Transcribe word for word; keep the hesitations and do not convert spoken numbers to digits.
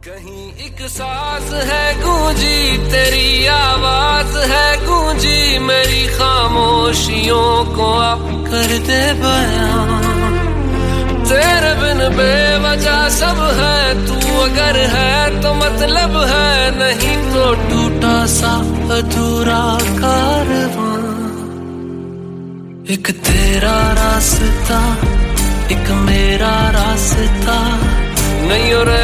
कहीं एक साज है गूंजी तेरी आवाज है गूंजी मेरी खामोशियों को आप कर दे बयां। तेरे बिन बेवजह सब है तू अगर है तो मतलब है नहीं तो टूटा सा अधूरा कारवां। एक तेरा रास्ता एक मेरा रास्ता नहीं और